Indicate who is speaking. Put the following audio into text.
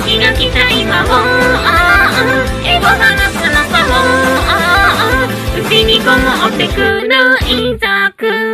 Speaker 1: 秋が来た今もエゴ放つのかもうちにこもってくるいざく